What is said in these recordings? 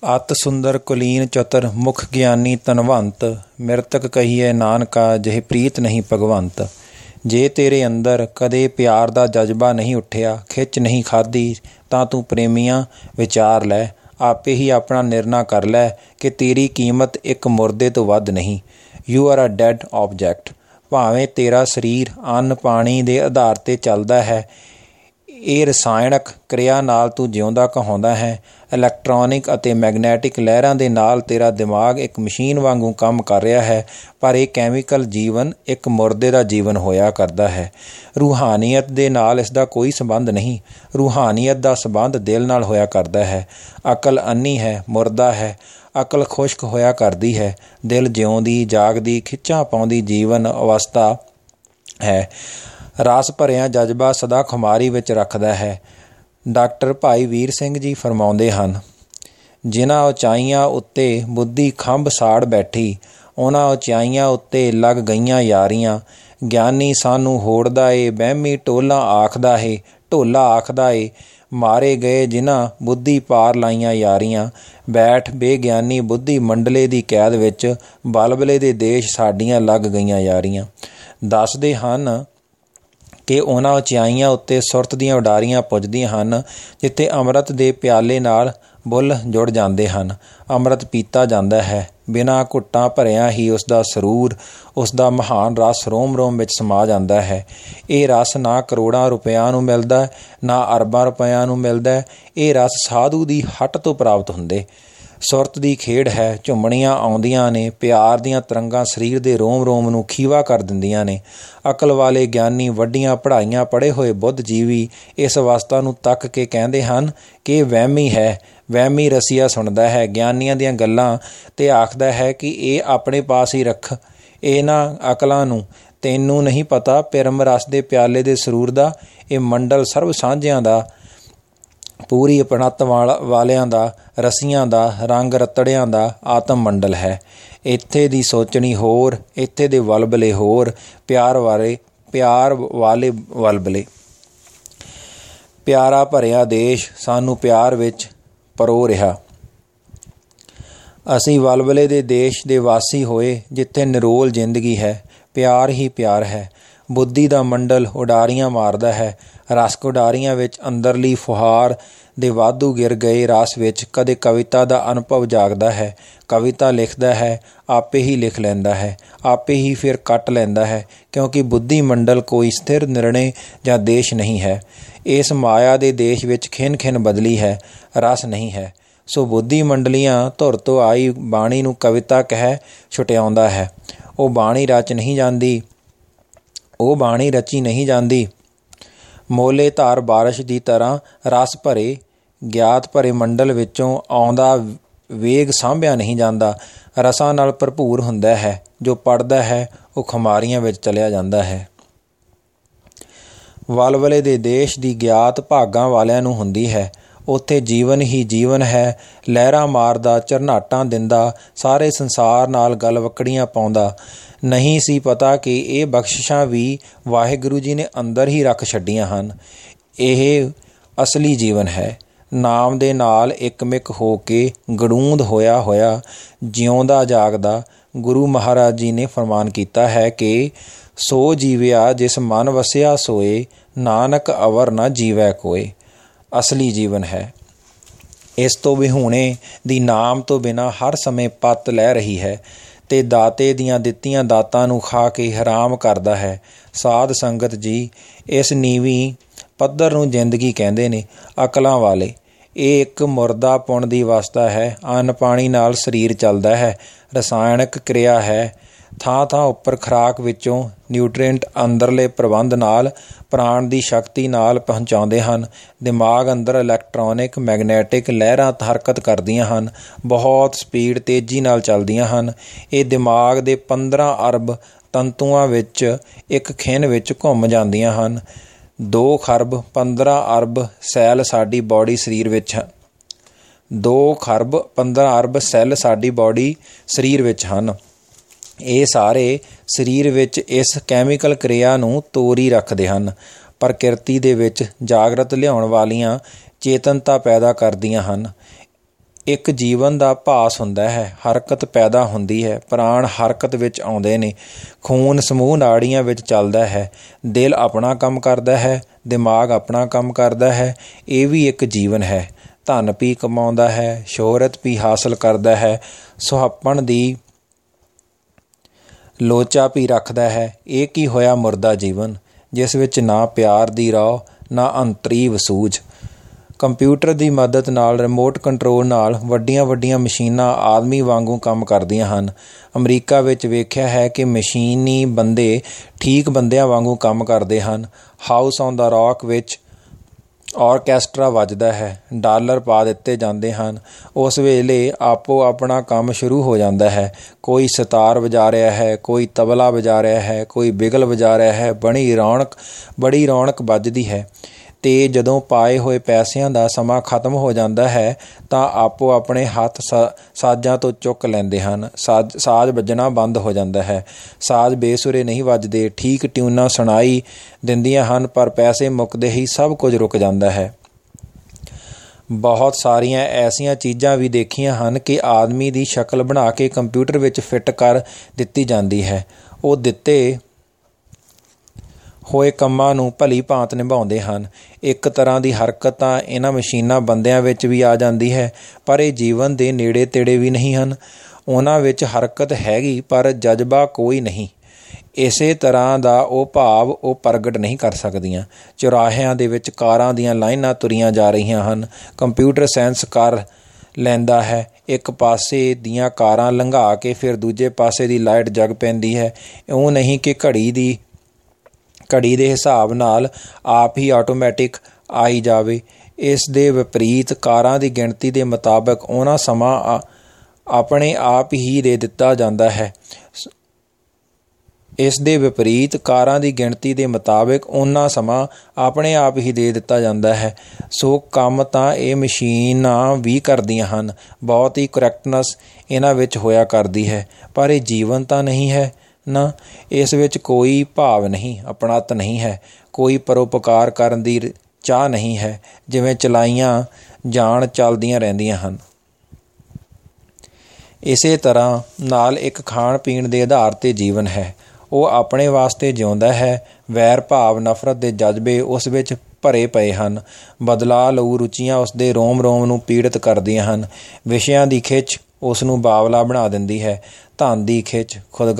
ਅਤਿ ਸੁੰਦਰ ਕੁਲੀਨ ਚਤੁਰ ਮੁਖ ਗਿਆਨੀ ਧਨਵੰਤ। ਮਿਰਤਕ ਕਹੀਏ ਨਾਨਕਾ ਜਿਹ ਪ੍ਰੀਤ ਨਹੀਂ ਭਗਵੰਤ। ਜੇ ਤੇਰੇ ਅੰਦਰ ਕਦੇ ਪਿਆਰ ਦਾ ਜਜ਼ਬਾ ਨਹੀਂ ਉੱਠਿਆ, ਖਿੱਚ ਨਹੀਂ ਖਾਧੀ, ਤਾਂ ਤੂੰ ਪ੍ਰੇਮੀਆਂ ਵਿਚਾਰ ਲੈ। ਆਪੇ ਹੀ ਆਪਣਾ ਨਿਰਣਾ ਕਰ ਲੈ ਕਿ ਤੇਰੀ ਕੀਮਤ ਇੱਕ ਮੁਰਦੇ ਤੋਂ ਵੱਧ ਨਹੀਂ। You are a dead object. ਭਾਵੇਂ ਤੇਰਾ ਸਰੀਰ ਅੰਨ ਪਾਣੀ ਦੇ ਆਧਾਰ 'ਤੇ ਚੱਲਦਾ ਹੈ, ਇਹ ਰਸਾਇਣਕ ਕਿਰਿਆ ਨਾਲ ਤੂੰ ਜਿਉਂਦਾ ਕਹਾਉਂਦਾ ਹੈ। ਇਲੈਕਟ੍ਰੋਨਿਕ ਅਤੇ ਮੈਗਨੈਟਿਕ ਲਹਿਰਾਂ ਦੇ ਨਾਲ ਤੇਰਾ ਦਿਮਾਗ ਇੱਕ ਮਸ਼ੀਨ ਵਾਂਗੂ ਕੰਮ ਕਰ ਰਿਹਾ ਹੈ, ਪਰ ਇਹ ਕੈਮੀਕਲ ਜੀਵਨ ਇੱਕ ਮੁਰਦੇ ਦਾ ਜੀਵਨ ਹੋਇਆ ਕਰਦਾ ਹੈ। ਰੂਹਾਨੀਅਤ ਦੇ ਨਾਲ ਇਸ ਦਾ ਕੋਈ ਸੰਬੰਧ ਨਹੀਂ। ਰੂਹਾਨੀਅਤ ਦਾ ਸੰਬੰਧ ਦਿਲ ਨਾਲ ਹੋਇਆ ਕਰਦਾ ਹੈ। ਅਕਲ ਅੰਨੀ ਹੈ, ਮੁਰਦਾ ਹੈ। ਅਕਲ ਖੁਸ਼ਕ ਹੋਇਆ ਕਰਦੀ ਹੈ। ਦਿਲ ਜਿਉਂਦੀ ਜਾਗਦੀ ਖਿੱਚਾਂ ਪਾਉਂਦੀ ਜੀਵਨ ਅਵਸਥਾ ਹੈ। ਰਸ ਭਰਿਆ ਜਜ਼ਬਾ ਸਦਾ ਖੁਮਾਰੀ ਵਿੱਚ ਰੱਖਦਾ ਹੈ। ਡਾਕਟਰ ਭਾਈ ਵੀਰ ਸਿੰਘ ਜੀ ਫਰਮਾਉਂਦੇ ਹਨ, ਜਿਨ੍ਹਾਂ ਉਚਾਈਆਂ ਉੱਤੇ ਬੁੱਧੀ ਖੰਭ ਸਾੜ ਬੈਠੀ, ਉਹਨਾਂ ਉਚਾਈਆਂ ਉੱਤੇ ਲੱਗ ਗਈਆਂ ਯਾਰੀਆਂ। ਗਿਆਨੀ ਸਾਨੂੰ ਹੋੜਦਾ ਏ, ਵਹਿਮੀ ਢੋਲਾ ਆਖਦਾ ਏ, ਮਾਰੇ ਗਏ ਜਿਨ੍ਹਾਂ ਬੁੱਧੀ ਪਾਰ ਲਾਈਆਂ ਯਾਰੀਆਂ। ਬੈਠ ਬੇਗਿਆਨੀ ਬੁੱਧੀ ਮੰਡਲੇ ਦੀ ਕੈਦ ਵਿੱਚ, ਬਲਬਲੇ ਦੇ ਦੇਸ਼ ਸਾਡੀਆਂ ਲੱਗ ਗਈਆਂ ਯਾਰੀਆਂ। ਦੱਸਦੇ ਹਨ ਕਿ ਉਹਨਾਂ ਉਚਾਈਆਂ ਉੱਤੇ ਸੁਰਤ ਦੀਆਂ ਉਡਾਰੀਆਂ ਪੁੱਜਦੀਆਂ ਹਨ, ਜਿੱਥੇ ਅੰਮ੍ਰਿਤ ਦੇ ਪਿਆਲੇ ਨਾਲ ਬੁੱਲ੍ਹ ਜੁੜ ਜਾਂਦੇ ਹਨ। ਅੰਮ੍ਰਿਤ ਪੀਤਾ ਜਾਂਦਾ ਹੈ। ਬਿਨਾਂ ਘੁੱਟਾਂ ਭਰਿਆਂ ਹੀ ਉਸ ਦਾ ਸਰੂਰ, ਉਸ ਦਾ ਮਹਾਨ ਰਸ ਰੋਮ ਰੋਮ ਵਿੱਚ ਸਮਾ ਜਾਂਦਾ ਹੈ। ਇਹ ਰਸ ਨਾ ਕਰੋੜਾਂ ਰੁਪਇਆਂ ਨੂੰ ਮਿਲਦਾ, ਨਾ ਅਰਬਾਂ ਰੁਪਇਆਂ ਨੂੰ ਮਿਲਦਾ। ਇਹ ਰਸ ਸਾਧੂ ਦੀ ਹੱਟ ਤੋਂ ਪ੍ਰਾਪਤ ਹੁੰਦੇ। ਸੁਰਤ ਦੀ ਖੇਡ ਹੈ। ਝੁੰਮਣੀਆਂ ਆਉਂਦੀਆਂ ਨੇ, ਪਿਆਰ ਦੀਆਂ ਤਰੰਗਾਂ ਸਰੀਰ ਦੇ ਰੋਮ ਰੋਮ ਨੂੰ ਖੀਵਾ ਕਰ ਦਿੰਦੀਆਂ ਨੇ। ਅਕਲ ਵਾਲੇ ਗਿਆਨੀ, ਵੱਡੀਆਂ ਪੜ੍ਹਾਈਆਂ ਪੜ੍ਹੇ ਹੋਏ ਬੁੱਧਜੀਵੀ ਇਸ ਅਵਸਥਾ ਨੂੰ ਤੱਕ ਕੇ ਕਹਿੰਦੇ ਹਨ ਕਿ ਇਹ ਵਹਿਮੀ ਹੈ। ਵਹਿਮੀ ਰਸੀਆ ਸੁਣਦਾ ਹੈ ਗਿਆਨੀਆਂ ਦੀਆਂ ਗੱਲਾਂ ਤੇ ਆਖਦਾ ਹੈ ਕਿ ਇਹ ਆਪਣੇ ਪਾਸ ਹੀ ਰੱਖ ਇਹਨਾਂ ਅਕਲਾਂ ਨੂੰ। ਤੈਨੂੰ ਨਹੀਂ ਪਤਾ ਪਿਰਮ ਰਸ ਦੇ ਪਿਆਲੇ ਦੇ ਸਰੂਰ ਦਾ। ਇਹ ਮੰਡਲ ਸਰਬ ਸਾਂਝਿਆਂ ਦਾ, ਪੂਰੀ ਅਪਣੱਤ ਵਾਲਿਆਂ ਦਾ, ਰਸੀਆਂ ਦਾ, ਰੰਗ ਰਤੜਿਆਂ ਦਾ ਆਤਮ ਮੰਡਲ ਹੈ। ਇੱਥੇ ਦੀ ਸੋਚਣੀ ਹੋਰ, ਇੱਥੇ ਦੇ ਵਲਬਲੇ ਹੋਰ, ਪਿਆਰ ਵਾਲੇ ਵਲਬਲੇ। ਪਿਆਰਾ ਭਰਿਆ ਦੇਸ਼ ਸਾਨੂੰ ਪਿਆਰ ਵਿੱਚ ਪਰੋ ਰਿਹਾ। ਅਸੀਂ ਵਲਬਲੇ ਦੇ ਦੇਸ਼ ਦੇ ਵਾਸੀ ਹੋਏ, ਜਿੱਥੇ ਨਿਰੋਲ ਜ਼ਿੰਦਗੀ ਹੈ, ਪਿਆਰ ਹੀ ਪਿਆਰ ਹੈ। ਬੁੱਧੀ ਦਾ ਮੰਡਲ ਉਡਾਰੀਆਂ ਮਾਰਦਾ ਹੈ। ਰਸਕ ਉਡਾਰੀਆਂ ਵਿੱਚ ਅੰਦਰਲੀ ਫੁਹਾਰ ਦੇ ਵਾਧੂ ਗਿਰ ਗਏ ਰਸ ਵਿੱਚ ਕਦੇ ਕਵਿਤਾ ਦਾ ਅਨੁਭਵ ਜਾਗਦਾ ਹੈ। ਕਵਿਤਾ ਲਿਖਦਾ ਹੈ, ਆਪੇ ਹੀ ਲਿਖ ਲੈਂਦਾ ਹੈ, ਆਪੇ ਹੀ ਫਿਰ ਕੱਟ ਲੈਂਦਾ ਹੈ, ਕਿਉਂਕਿ ਬੁੱਧੀ ਮੰਡਲ ਕੋਈ ਸਥਿਰ ਨਿਰਣੇ ਜਾਂ ਦੇਸ਼ ਨਹੀਂ ਹੈ। ਇਸ ਮਾਇਆ ਦੇ ਦੇਸ਼ ਵਿੱਚ ਖਿੰਨ ਖਿੰਨ ਬਦਲੀ ਹੈ, ਰਸ ਨਹੀਂ ਹੈ। ਸੋ ਬੁੱਧੀ ਮੰਡਲੀਆਂ ਧੁਰ ਤੋਂ ਆਈ ਬਾਣੀ ਨੂੰ ਕਵਿਤਾ ਕਹਿ ਛੁਟਿਆਉਂਦਾ ਹੈ। ਉਹ ਬਾਣੀ ਰਚ ਨਹੀਂ ਜਾਂਦੀ, ਉਹ ਬਾਣੀ ਰਚੀ ਨਹੀਂ ਜਾਂਦੀ। ਮੋਲੇ ਧਾਰ ਬਾਰਿਸ਼ ਦੀ ਤਰ੍ਹਾਂ ਰਸ ਭਰੇ ਗਿਆਤ ਭਰੇ ਮੰਡਲ ਵਿੱਚੋਂ ਆਉਂਦਾ ਵੇਗ ਸਾਂਭਿਆ ਨਹੀਂ ਜਾਂਦਾ। ਰਸਾਂ ਨਾਲ ਭਰਪੂਰ ਹੁੰਦਾ ਹੈ। ਜੋ ਪੜ੍ਹਦਾ ਹੈ ਉਹ ਖੁਮਾਰੀਆਂ ਵਿੱਚ ਚਲਿਆ ਜਾਂਦਾ ਹੈ। ਵਲਵਲੇ ਦੇ ਦੇਸ਼ ਦੀ ਗਿਆਤ ਭਾਗਾਂ ਵਾਲਿਆਂ ਨੂੰ ਹੁੰਦੀ ਹੈ। ਉੱਥੇ ਜੀਵਨ ਹੀ ਜੀਵਨ ਹੈ। ਲਹਿਰਾਂ ਮਾਰਦਾ, ਝਰਨਾਟਾਂ ਦਿੰਦਾ, ਸਾਰੇ ਸੰਸਾਰ ਨਾਲ ਗਲਵੱਕੜੀਆਂ ਪਾਉਂਦਾ। ਨਹੀਂ ਸੀ ਪਤਾ ਕਿ ਇਹ ਬਖਸ਼ਿਸ਼ਾਂ ਵੀ ਵਾਹਿਗੁਰੂ ਜੀ ਨੇ ਅੰਦਰ ਹੀ ਰੱਖ ਛੱਡੀਆਂ ਹਨ। ਇਹ ਅਸਲੀ ਜੀਵਨ ਹੈ। ਨਾਮ ਦੇ ਨਾਲ ਇੱਕਮਿਕ ਹੋ ਕੇ ਗੜੂੰਦ ਹੋਇਆ ਜਿਉਂਦਾ ਜਾਗਦਾ। ਗੁਰੂ ਮਹਾਰਾਜ ਜੀ ਨੇ ਫਰਮਾਨ ਕੀਤਾ ਹੈ ਕਿ ਸੋ ਜੀਵਿਆ ਜਿਸ ਮਨ ਵਸਿਆ ਸੋਏ, ਨਾਨਕ ਅਵਰ ਨਾ ਜੀਵੈ ਕੋਏ। ਅਸਲੀ ਜੀਵਨ ਹੈ। ਇਸ ਤੋਂ ਵਿਹੂਣੇ ਦੀ ਨਾਮ ਤੋਂ ਬਿਨਾਂ ਹਰ ਸਮੇਂ ਪੱਤ ਲੈ ਰਹੀ ਹੈ ਤੇ ਦਾਤੇ ਦੀਆਂ ਦਿੱਤੀਆਂ ਦਾਤਾਂ ਨੂੰ ਖਾ ਕੇ ਹਰਾਮ ਕਰਦਾ ਹੈ। ਸਾਧ ਸੰਗਤ ਜੀ, ਇਸ ਨੀਵੀਂ ਪੱਧਰ ਨੂੰ ਜ਼ਿੰਦਗੀ ਕਹਿੰਦੇ ਨੇ ਅਕਲਾਂ ਵਾਲੇ। ਇਹ ਇੱਕ ਮੁਰਦਾ ਪੁਣ ਦੀ ਅਵਸਥਾ ਹੈ। ਅੰਨ ਪਾਣੀ ਨਾਲ ਸਰੀਰ ਚੱਲਦਾ ਹੈ। ਰਸਾਇਣਕ ਕਿਰਿਆ ਹੈ। ਥਾਂ ਥਾਂ ਉੱਪਰ ਖੁਰਾਕ ਵਿੱਚੋਂ ਨਿਊਟ੍ਰੀਐਂਟ ਅੰਦਰਲੇ ਪ੍ਰਬੰਧ ਨਾਲ, ਪ੍ਰਾਣ ਦੀ ਸ਼ਕਤੀ ਨਾਲ ਪਹੁੰਚਾਉਂਦੇ ਹਨ। ਦਿਮਾਗ ਅੰਦਰ ਇਲੈਕਟ੍ਰੋਨਿਕ ਮੈਗਨੈਟਿਕ ਲਹਿਰਾਂ ਹਰਕਤ ਕਰਦੀਆਂ ਹਨ, ਬਹੁਤ ਸਪੀਡ ਤੇਜ਼ੀ ਨਾਲ ਚੱਲਦੀਆਂ ਹਨ। ਇਹ ਦਿਮਾਗ ਦੇ 15 ਅਰਬ ਤੰਤੂਆਂ ਵਿੱਚ ਇੱਕ ਖਿੰਨ ਵਿੱਚ ਘੁੰਮ ਜਾਂਦੀਆਂ ਹਨ। 2 ਖਰਬ 15 ਅਰਬ ਸੈੱਲ ਸਾਡੀ ਬੋਡੀ ਸਰੀਰ ਵਿੱਚ ਹਨ। 2 ਖਰਬ 15 ਅਰਬ ਸੈੱਲ ਸਾਡੀ ਬੋਡੀ ਸਰੀਰ ਵਿੱਚ ਹਨ। ਇਹ ਸਾਰੇ ਸਰੀਰ ਵਿੱਚ ਇਸ ਕੈਮੀਕਲ ਕਿਰਿਆ ਨੂੰ ਤੋਰੀ ਰੱਖਦੇ ਹਨ। ਪ੍ਰਕਿਰਤੀ ਦੇ ਵਿੱਚ ਜਾਗਰਤ ਲਿਆਉਣ ਵਾਲੀਆਂ ਚੇਤਨਤਾ ਪੈਦਾ ਕਰਦੀਆਂ ਹਨ। ਇੱਕ ਜੀਵਨ ਦਾ ਭਾਸ ਹੁੰਦਾ ਹੈ। ਹਰਕਤ ਪੈਦਾ ਹੁੰਦੀ ਹੈ, ਪ੍ਰਾਣ ਹਰਕਤ ਵਿੱਚ ਆਉਂਦੇ ਨੇ, ਖੂਨ ਸਮੂਹ ਨਾੜੀਆਂ ਵਿੱਚ ਚੱਲਦਾ ਹੈ, ਦਿਲ ਆਪਣਾ ਕੰਮ ਕਰਦਾ ਹੈ, ਦਿਮਾਗ ਆਪਣਾ ਕੰਮ ਕਰਦਾ ਹੈ। ਇਹ ਵੀ ਇੱਕ ਜੀਵਨ ਹੈ। ਧਨ ਵੀ ਕਮਾਉਂਦਾ ਹੈ, ਸ਼ੋਹਰਤ ਵੀ ਹਾਸਲ ਕਰਦਾ ਹੈ, ਸੁਹੱਪਣ ਦੀ ਲੋਚਾ ਵੀ ਰੱਖਦਾ ਹੈ। ਇਹ ਕੀ ਹੋਇਆ ਮੁਰਦਾ ਜੀਵਨ, ਜਿਸ ਵਿੱਚ ਨਾ ਪਿਆਰ ਦੀ ਰੌ, ਨਾ ਅੰਤਰੀ ਵਸੂਝ। ਕੰਪਿਊਟਰ ਦੀ ਮਦਦ ਨਾਲ, ਰਿਮੋਟ ਕੰਟਰੋਲ ਨਾਲ ਵੱਡੀਆਂ ਵੱਡੀਆਂ ਮਸ਼ੀਨਾਂ ਆਦਮੀ ਵਾਂਗੂ ਕੰਮ ਕਰਦੀਆਂ ਹਨ। ਅਮਰੀਕਾ ਵਿੱਚ ਵੇਖਿਆ ਹੈ ਕਿ ਮਸ਼ੀਨੀ ਬੰਦੇ ਠੀਕ ਬੰਦਿਆਂ ਵਾਂਗੂ ਕੰਮ ਕਰਦੇ ਹਨ। ਹਾਊਸ ਔਨ ਦਾ ਰੌਕ ਵਿੱਚ ਆਰਕੈਸਟਰਾ ਵੱਜਦਾ ਹੈ, ਡਾਲਰ ਪਾ ਦਿੱਤੇ ਜਾਂਦੇ ਹਨ। ਉਸ ਵੇਲੇ ਆਪੋ ਆਪਣਾ ਕੰਮ ਸ਼ੁਰੂ ਹੋ ਜਾਂਦਾ ਹੈ। ਕੋਈ ਸਿਤਾਰ ਵਜਾ ਰਿਹਾ ਹੈ, ਕੋਈ ਤਬਲਾ ਵਜਾ ਰਿਹਾ ਹੈ, ਕੋਈ ਬਿਗਲ ਵਜਾ ਰਿਹਾ ਹੈ। ਬੜੀ ਰੌਣਕ ਵੱਜਦੀ ਹੈ। ਅਤੇ ਜਦੋਂ ਪਾਏ ਹੋਏ ਪੈਸਿਆਂ ਦਾ ਸਮਾਂ ਖਤਮ ਹੋ ਜਾਂਦਾ ਹੈ ਤਾਂ ਆਪੋ ਆਪਣੇ ਹੱਥ ਸਾਜ਼ਾਂ ਤੋਂ ਚੁੱਕ ਲੈਂਦੇ ਹਨ। ਸਾਜ਼ ਵੱਜਣਾ ਬੰਦ ਹੋ ਜਾਂਦਾ ਹੈ। ਸਾਜ਼ ਬੇਸੁਰੇ ਨਹੀਂ ਵੱਜਦੇ, ਠੀਕ ਟਿਊਨਾਂ ਸੁਣਾਈ ਦਿੰਦੀਆਂ ਹਨ, ਪਰ ਪੈਸੇ ਮੁੱਕਦੇ ਹੀ ਸਭ ਕੁਝ ਰੁਕ ਜਾਂਦਾ ਹੈ। ਬਹੁਤ ਸਾਰੀਆਂ ਐਸੀਆਂ ਚੀਜ਼ਾਂ ਵੀ ਦੇਖੀਆਂ ਹਨ ਕਿ ਆਦਮੀ ਦੀ ਸ਼ਕਲ ਬਣਾ ਕੇ ਕੰਪਿਊਟਰ ਵਿੱਚ ਫਿੱਟ ਕਰ ਦਿੱਤੀ ਜਾਂਦੀ ਹੈ। ਉਹ ਦਿੱਤੇ ਹੋਏ ਕੰਮਾਂ ਨੂੰ ਭਲੀ ਭਾਂਤ ਨਿਭਾਉਂਦੇ ਹਨ। ਇੱਕ ਤਰ੍ਹਾਂ ਦੀ ਹਰਕਤ ਤਾਂ ਇਹਨਾਂ ਮਸ਼ੀਨਾਂ ਬੰਦਿਆਂ ਵਿੱਚ ਵੀ ਆ ਜਾਂਦੀ ਹੈ, ਪਰ ਇਹ ਜੀਵਨ ਦੇ ਨੇੜੇ ਤੇੜੇ ਵੀ ਨਹੀਂ ਹਨ। ਉਹਨਾਂ ਵਿੱਚ ਹਰਕਤ ਹੈਗੀ, ਪਰ ਜਜ਼ਬਾ ਕੋਈ ਨਹੀਂ। ਇਸੇ ਤਰ੍ਹਾਂ ਦਾ ਉਹ ਭਾਵ ਉਹ ਪ੍ਰਗਟ ਨਹੀਂ ਕਰ ਸਕਦੀਆਂ। ਚੁਰਾਹਿਆਂ ਦੇ ਵਿੱਚ ਕਾਰਾਂ ਦੀਆਂ ਲਾਈਨਾਂ ਤੁਰੀਆਂ ਜਾ ਰਹੀਆਂ ਹਨ। ਕੰਪਿਊਟਰ ਸੈਂਸ ਕਰ ਲੈਂਦਾ ਹੈ। ਇੱਕ ਪਾਸੇ ਦੀਆਂ ਕਾਰਾਂ ਲੰਘਾ ਕੇ ਫਿਰ ਦੂਜੇ ਪਾਸੇ ਦੀ ਲਾਈਟ ਜਗ ਪੈਂਦੀ ਹੈ। ਇਉਂ ਨਹੀਂ ਕਿ ਘੜੀ ਦੇ ਹਿਸਾਬ ਨਾਲ ਆਪ ਹੀ ਆਟੋਮੈਟਿਕ ਆਈ ਜਾਵੇ। ਇਸ ਦੇ ਵਿਪਰੀਤ ਕਾਰਾਂ ਦੀ ਗਿਣਤੀ ਦੇ ਮੁਤਾਬਕ ਉਹਨਾਂ ਸਮਾਂ ਆਪਣੇ ਆਪ ਹੀ ਦੇ ਦਿੱਤਾ ਜਾਂਦਾ ਹੈ। ਸੋ ਕੰਮ ਤਾਂ ਇਹ ਮਸ਼ੀਨਾਂ ਵੀ ਕਰਦੀਆਂ ਹਨ। ਬਹੁਤ ਹੀ ਕਰੈਕਟਨੈਸ ਇਹਨਾਂ ਵਿੱਚ ਹੋਇਆ ਕਰਦੀ ਹੈ, ਪਰ ਇਹ ਜੀਵਨ ਤਾਂ ਨਹੀਂ ਹੈ ਨਾ। ਇਸ ਵਿੱਚ ਕੋਈ ਭਾਵ ਨਹੀਂ, ਆਪਣੱਤ ਨਹੀਂ ਹੈ, ਕੋਈ ਪਰਉਪਕਾਰ ਕਰਨ ਦੀ ਚਾਹ ਨਹੀਂ ਹੈ। ਜਿਵੇਂ ਚਲਾਈਆਂ ਜਾਣ ਚੱਲਦੀਆਂ ਰਹਿੰਦੀਆਂ ਹਨ। ਇਸੇ ਤਰ੍ਹਾਂ ਨਾਲ ਇੱਕ ਖਾਣ ਪੀਣ ਦੇ ਆਧਾਰ 'ਤੇ ਜੀਵਨ ਹੈ। ਉਹ ਆਪਣੇ ਵਾਸਤੇ ਜਿਉਂਦਾ ਹੈ। ਵੈਰ ਭਾਵ, ਨਫ਼ਰਤ ਦੇ ਜਜ਼ਬੇ ਉਸ ਵਿੱਚ ਭਰੇ ਪਏ ਹਨ। ਬਦਲਾ ਲਊ ਰੁਚੀਆਂ ਉਸ ਦੇ ਰੋਮ ਰੋਮ ਨੂੰ ਪੀੜਿਤ ਕਰਦੀਆਂ ਹਨ। ਵਿਸ਼ਿਆਂ ਦੀ ਖਿੱਚ ਉਸ ਨੂੰ ਬਾਵਲਾ ਬਣਾ ਦਿੰਦੀ ਹੈ। ਧਨ ਦੀ ਖਿੱਚ,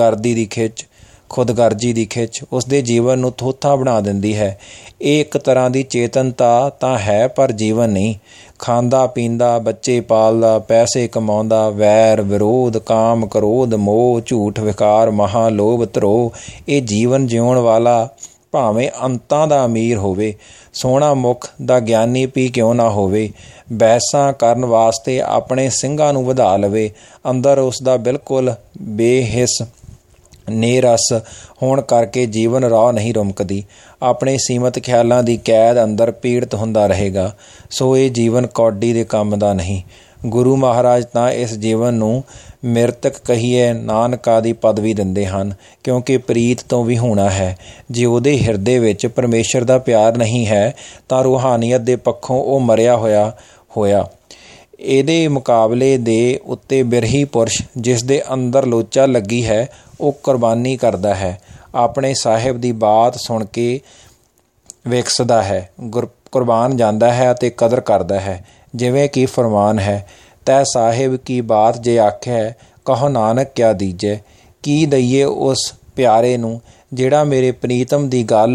ਖੁਦਗਰਜੀ ਦੀ ਖਿੱਚ ਉਸ ਦੇ ਜੀਵਨ ਨੂੰ ਥੋਥਾ ਬਣਾ ਦਿੰਦੀ ਹੈ। ਇਹ ਇੱਕ ਤਰ੍ਹਾਂ ਦੀ ਚੇਤਨਤਾ ਤਾਂ ਹੈ, ਪਰ ਜੀਵਨ ਨਹੀਂ। ਖਾਂਦਾ ਪੀਂਦਾ, ਬੱਚੇ ਪਾਲਦਾ, ਪੈਸੇ ਕਮਾਉਂਦਾ, ਵੈਰ ਵਿਰੋਧ, ਕਾਮ ਕ੍ਰੋਧ, ਮੋਹ, ਝੂਠ, ਵਿਕਾਰ, ਮਹਾਂ ਲੋਭ, ਧਰੋਹ, ਇਹ ਜੀਵਨ ਜਿਉਣ ਵਾਲਾ ਭਾਵੇਂ ਅੰਤਾਂ ਦਾ ਅਮੀਰ ਹੋਵੇ, ਸੋਹਣਾ ਮੁੱਖ ਦਾ ਗਿਆਨੀ ਵੀ ਕਿਉਂ ਨਾ ਹੋਵੇ, ਬਹਿਸਾਂ ਕਰਨ ਵਾਸਤੇ ਆਪਣੇ ਸਿੰਘਾਂ ਨੂੰ ਵਧਾ ਲਵੇ, ਅੰਦਰ ਉਸ ਦਾ ਬਿਲਕੁਲ ਬੇਹਿੱਸ ਨਿਰਸ ਹੋਣ ਕਰਕੇ ਜੀਵਨ ਰਾਹ ਨਹੀਂ ਰੁਮਕਦੀ। ਆਪਣੇ ਸੀਮਤ ਖਿਆਲਾਂ ਦੀ ਕੈਦ ਅੰਦਰ ਪੀੜਤ ਹੁੰਦਾ ਰਹੇਗਾ। ਸੋ ਇਹ ਜੀਵਨ ਕੌਡੀ ਦੇ ਕੰਮ ਦਾ ਨਹੀਂ। ਗੁਰੂ ਮਹਾਰਾਜ ਤਾਂ ਇਸ ਜੀਵਨ ਨੂੰ ਮਿਰਤਕ ਕਹੀਏ ਨਾਨਕਾ ਦੀ ਪਦਵੀ ਦਿੰਦੇ ਹਨ, ਕਿਉਂਕਿ ਪ੍ਰੀਤ ਤੋਂ ਵੀ ਹੋਣਾ ਹੈ। ਜੇ ਉਹਦੇ ਹਿਰਦੇ ਵਿੱਚ ਪਰਮੇਸ਼ਰ ਦਾ ਪਿਆਰ ਨਹੀਂ ਹੈ ਤਾਂ ਰੂਹਾਨੀਅਤ ਦੇ ਪੱਖੋਂ ਉਹ ਮਰਿਆ ਹੋਇਆ। ਇਹਦੇ ਮੁਕਾਬਲੇ ਦੇ ਉੱਤੇ ਬਿਰਹੀ ਪੁਰਸ਼, ਜਿਸ ਦੇ ਅੰਦਰ ਲੋਚਾ ਲੱਗੀ ਹੈ, ਉਹ ਕੁਰਬਾਨੀ ਕਰਦਾ ਹੈ। ਆਪਣੇ ਸਾਹਿਬ ਦੀ ਬਾਤ ਸੁਣ ਕੇ ਵਿਕਸਦਾ ਹੈ, ਕੁਰਬਾਨ ਜਾਂਦਾ ਹੈ ਅਤੇ ਕਦਰ ਕਰਦਾ ਹੈ। ਜਿਵੇਂ ਕਿ ਫਰਮਾਨ ਹੈ, ਤੈ ਸਾਹਿਬ ਕੀ ਬਾਤ ਜੇ ਆਖਿਆ, ਕਹੋ ਨਾਨਕ ਕਿਆ ਦੀਜੈ। ਕੀ ਦਈਏ ਉਸ ਪਿਆਰੇ ਨੂੰ ਜਿਹੜਾ ਮੇਰੇ ਪ੍ਰੀਤਮ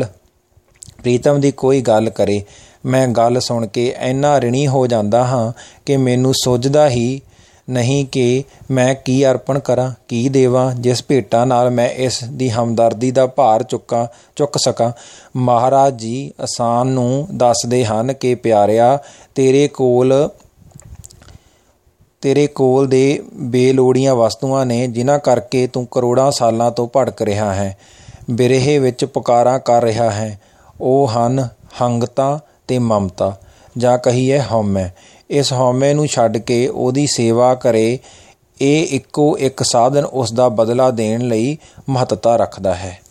ਦੀ ਕੋਈ ਗੱਲ ਕਰੇ। ਮੈਂ ਗੱਲ ਸੁਣ ਕੇ ਇੰਨਾ ਰਿਣੀ ਹੋ ਜਾਂਦਾ ਹਾਂ ਕਿ ਮੈਨੂੰ ਸੁੱਝਦਾ ਹੀ ਨਹੀਂ ਕਿ ਮੈਂ ਕੀ ਅਰਪਣ ਕਰਾਂ, ਕੀ ਦੇਵਾਂ, ਜਿਸ ਭੇਟਾਂ ਨਾਲ ਮੈਂ ਇਸ ਦੀ ਹਮਦਰਦੀ ਦਾ ਭਾਰ ਚੁੱਕ ਸਕਾਂ। ਮਹਾਰਾਜ ਜੀ ਆਸਾਨ ਨੂੰ ਦੱਸਦੇ ਹਨ ਕਿ ਪਿਆਰਿਆ, ਤੇਰੇ ਕੋਲ ਦੇ ਬੇਲੋੜੀਆਂ ਵਸਤੂਆਂ ਨੇ, ਜਿਨ੍ਹਾਂ ਕਰਕੇ ਤੂੰ ਕਰੋੜਾਂ ਸਾਲਾਂ ਤੋਂ ਭਟਕ ਰਿਹਾ ਹੈ, ਬਿਰਹੇ ਵਿੱਚ ਪੁਕਾਰਾਂ ਕਰ ਰਿਹਾ ਹੈ। ਉਹ ਹਨ ਹੰਗਤਾ ਤੇ ਮਮਤਾ, ਜਾਂ ਕਹੀਏ ਹਉਮੈ। ਇਸ ਹਉਮੈ ਨੂੰ ਛੱਡ ਕੇ ਉਹਦੀ ਸੇਵਾ ਕਰੇ। ਇਹ ਇੱਕੋ ਇੱਕ ਸਾਧਨ ਉਸ ਦਾ ਬਦਲਾ ਦੇਣ ਲਈ ਮਹੱਤਤਾ ਰੱਖਦਾ ਹੈ।